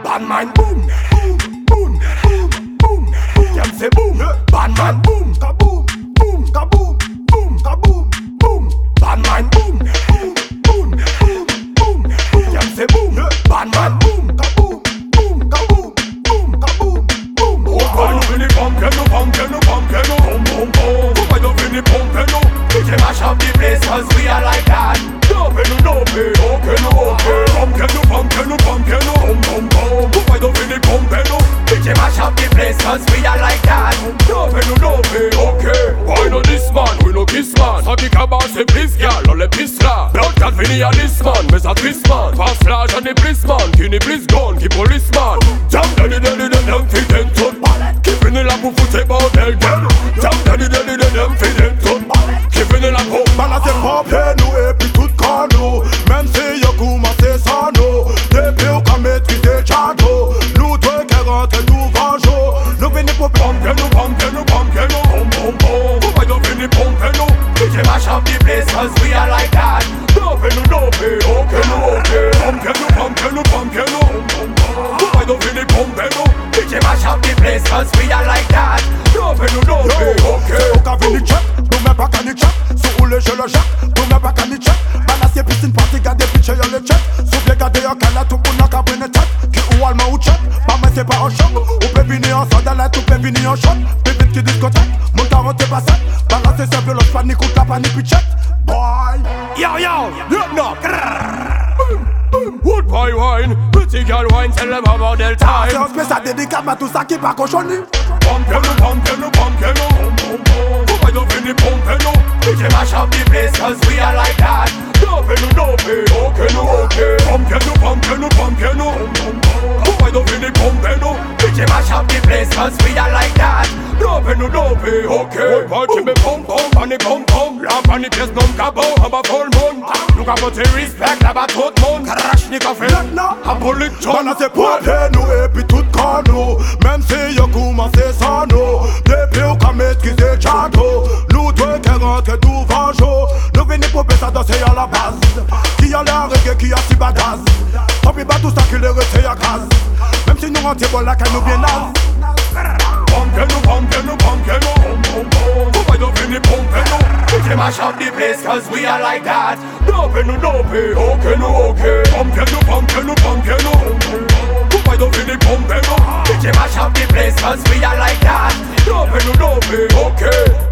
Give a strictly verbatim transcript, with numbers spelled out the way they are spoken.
Bad man boom, boom, boom, boom, boom. Them say boom, bad man boom, kaboom, boom, kaboom, boom, kaboom, boom. Bad man boom, boom, boom, boom, boom. Them say boom, bad man boom, kaboom, boom, kaboom, boom, kaboom, boom. Oh, why you feel the pumpkin, no pumpkin, no pumpkin, no boom, boom, boom. Oh, why you feel the pumpkin, no? D J mash up the place 'cause we are like that. No pay, no pay, okay, no okay. Pumpkin, no pumpkin, no pumpkin, no boom, boom, boom. Oh, why you feel the pumpkin, no? D J mash up the place 'cause we are like that. No pay, no pay, okay. Why no this man, we no kiss man. Saki kaba say please girl, no le piss la. Blood cat fini a this man, mais a twist man. Pass flash and the police man, kini police gun, ki police man. Jam daddy daddy daddy them fi den ton. Kifini la pou foute bordel den. Jam daddy daddy daddy them fi den ton. Kifini la pou. Man a se pompe nou e pi tout kan nou. Même si yo koumanse sans nou. Depi ou ka maîtriser chateau. Nou dwe ke rentre tout vanjou. Nou vini pou pumpkin, no pumpkin, no pumpkin, no boom, boom, boom. Oh, why you feel the pumpkin, no? D J mash up the place 'cause we are like that. No pay, no pay, okay, no okay. Pumpkin, no pumpkin, no pumpkin, no boom, boom, boom. Oh, why you feel the pumpkin, no? D J mash up the place 'cause we are like that. No pay, no pay, okay. Se ou ka vini check, nou men pa ka ni check. Sou oule je le check, nou men pa ka ni check. Balasye piscine party gade pitche yo le check. Souple gade yo kala tout pou nan ka brene tête. Ki ou alman ou check, pa men se pa an choc. Ou pe vini an sandalette, ou pe vini an shot. Pe vite ki discothèque, moun ta rentre pas sec. Balasye simple, l'os panique ou ta panique puis check. Boy, yo yo, look no. Wood boy wine, pretty girl wine, tell them about their time. c'est un spécial dédicace à tout ça qui pas cochonné. Pumpkin, no pumpkin, no pumpkin, no boom, boom, boom. Oh, why you feel the pumpkin, no? D J mash up the place 'cause we are like that. No pay, no pay, okay, no okay. Pumpkin, no pumpkin, no pumpkin, no boom, boom, boom. Oh, why you feel the pumpkin, no? D J mash up the place 'cause we are like that. No pay, no pay, okay. Oh, boy, me pom pom, panic pom pom. La panic pièce non cabot, en bas full moon. Look at votre respect, là-bas tout le monde. Karachnik a fait, a polic chon. Man a se pompe nou e pi tout kan nou. Même si yo koumanse sans nou. Depi ou ka maîtriser chateau. Nou dwe ke rentre tout vanjou. Nou vini pou pe sa danse à la base. Qui a l'air reggae, qui a si bagaz. Tant pis pas tout ça qui le rete à gaz. Même si nous rentre bon la caille nous bien naze. Pumpkin, no pumpkin, no pumpkin, no boom, boom, boom. Oh, why you feel the pumpkin, no? D J mash up the place 'cause we are like that. No pay, no pay, okay, no okay. Pumpkin, no pumpkin, no pumpkin, no boom, boom, boom. Oh, why you feel the pumpkin, no? D J mash up the place 'cause we are like that. No pay, no pay, okay.